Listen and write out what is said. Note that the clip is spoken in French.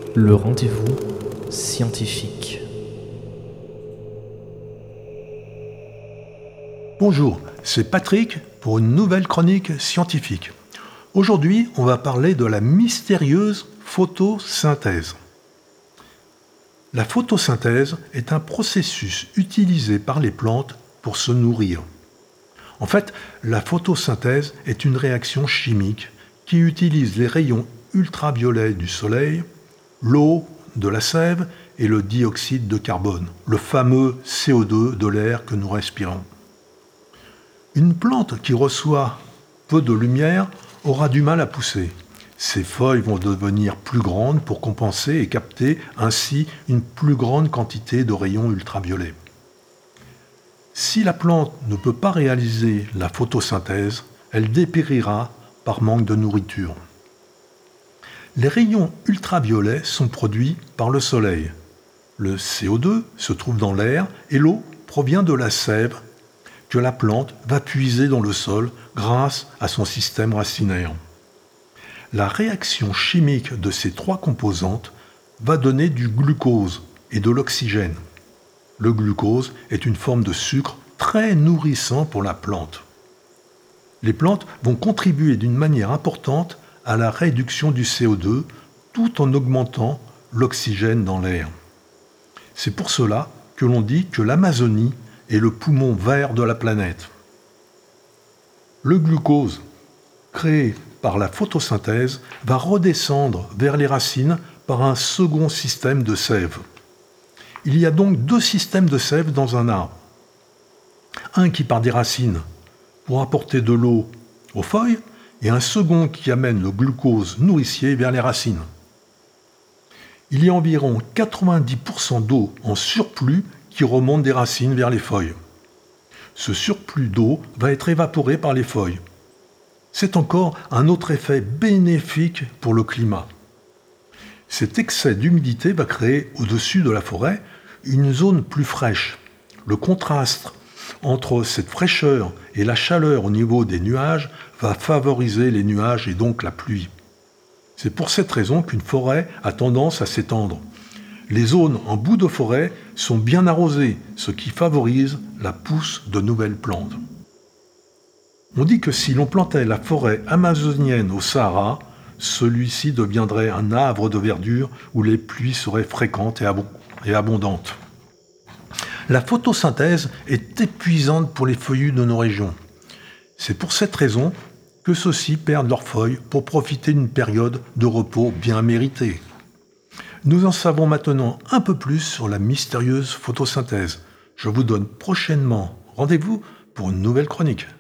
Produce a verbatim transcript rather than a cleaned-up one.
Le rendez-vous scientifique. Bonjour, c'est Patrick pour une nouvelle chronique scientifique. Aujourd'hui, on va parler de la mystérieuse photosynthèse. La photosynthèse est un processus utilisé par les plantes pour se nourrir. En fait, la photosynthèse est une réaction chimique qui utilise les rayons ultraviolets du soleil, l'eau, de la sève et le dioxyde de carbone, le fameux C O deux de l'air que nous respirons. Une plante qui reçoit peu de lumière aura du mal à pousser. Ses feuilles vont devenir plus grandes pour compenser et capter ainsi une plus grande quantité de rayons ultraviolets. Si la plante ne peut pas réaliser la photosynthèse, elle dépérira par manque de nourriture. Les rayons ultraviolets sont produits par le soleil. Le C O deux se trouve dans l'air et l'eau provient de la sève que la plante va puiser dans le sol grâce à son système racinaire. La réaction chimique de ces trois composantes va donner du glucose et de l'oxygène. Le glucose est une forme de sucre très nourrissant pour la plante. Les plantes vont contribuer d'une manière importante à la réduction du C O deux tout en augmentant l'oxygène dans l'air. C'est pour cela que l'on dit que l'Amazonie est le poumon vert de la planète. Le glucose, créé par la photosynthèse, va redescendre vers les racines par un second système de sève. Il y a donc deux systèmes de sève dans un arbre. Un qui part des racines pour apporter de l'eau aux feuilles et un second qui amène le glucose nourricier vers les racines. Il y a environ quatre-vingt-dix pour cent d'eau en surplus qui remonte des racines vers les feuilles. Ce surplus d'eau va être évaporé par les feuilles. C'est encore un autre effet bénéfique pour le climat. Cet excès d'humidité va créer au-dessus de la forêt une zone plus fraîche. Le contraste entre cette fraîcheur et la chaleur au niveau des nuages va favoriser les nuages et donc la pluie. C'est pour cette raison qu'une forêt a tendance à s'étendre. Les zones en bout de forêt sont bien arrosées, ce qui favorise la pousse de nouvelles plantes. On dit que si l'on plantait la forêt amazonienne au Sahara, celui-ci deviendrait un havre de verdure où les pluies seraient fréquentes et, abond- et abondantes. La photosynthèse est épuisante pour les feuillus de nos régions. C'est pour cette raison que ceux-ci perdent leurs feuilles pour profiter d'une période de repos bien méritée. Nous en savons maintenant un peu plus sur la mystérieuse photosynthèse. Je vous donne prochainement rendez-vous pour une nouvelle chronique.